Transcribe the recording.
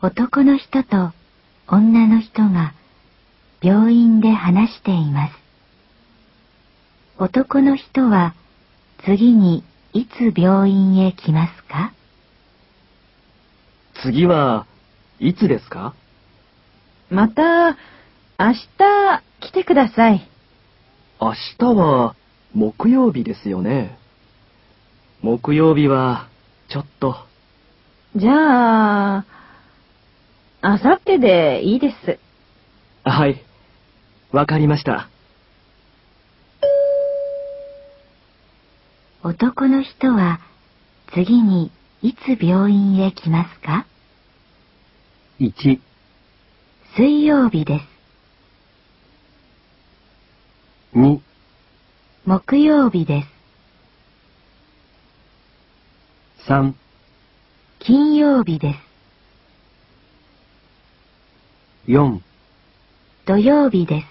男の人と女の人が病院で話しています。男の人は次にいつ病院へ来ますか？ 次はいつですか？ また明日来てください。 明日は木曜日ですよね。木曜日はちょっと。 じゃあ、明後日でいいです。 はい、わかりました。 男の人は次にいつ病院へ来ますか？ 1、 水曜日です。 2、 木曜日です。 3、 金曜日です。 4、 土曜日です。